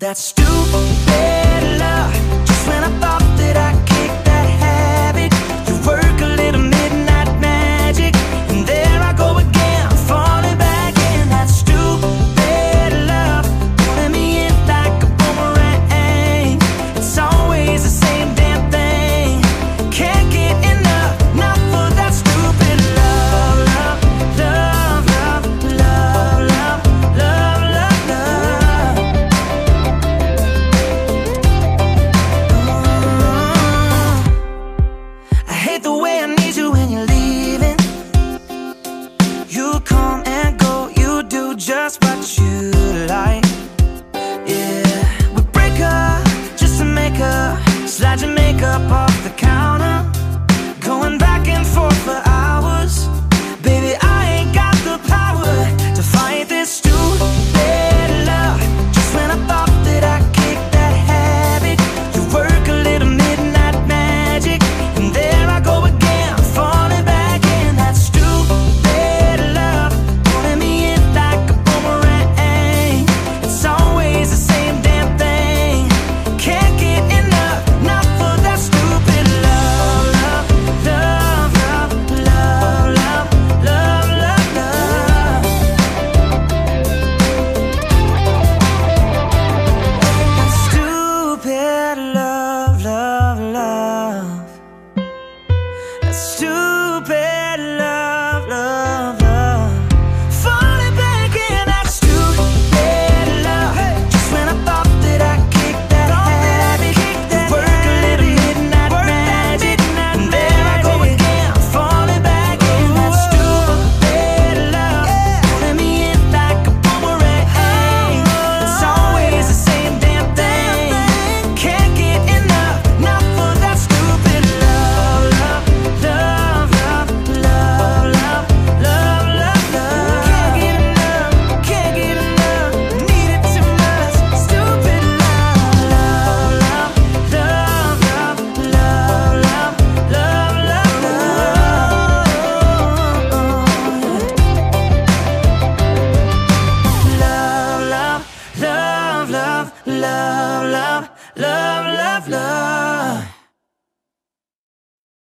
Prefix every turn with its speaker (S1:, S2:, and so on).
S1: That stupid love. Just when I thought that I kicked that habit, you work a little midnight magic, and there I go again, falling back in. That stupid love, pulling me in like a boomerang. It's always the same damn thing. Can't get enough, not for that stupid love, love, love, love, love, love, love, love, love. I hate the way I need you when you're leaving. You come and go, you do just what you like. Yeah, we break up just to make up, slide your makeup off the counter, going back and forth for hours. Baby, I ain't got the power to fight this stupid love. Just when I thought that I kicked that habit, you work a little midnight magic, and there I go again, falling back in. That stupid love, pulling me in like a boomerang. It's always the same damn thing. Can't get enough, not for that stupid love, love, love, love, love, love, love, love, love. That stupid love, love, love. That stupid love, love, love. Falling back in that stupid love. Just when I thought that I kicked that habit, you work a little midnight magic, and there I go again, falling back in that stupid love, pulling me in like a boomerang. It's always the same damn thing. Can't get enough, not for that stupid love, love, love, love, love, love, love, love. Can't get enough, can't get enough, need it too much. Stupid love, love, love, love, love, love, love, love, love, love, love, love, love, love, love, love.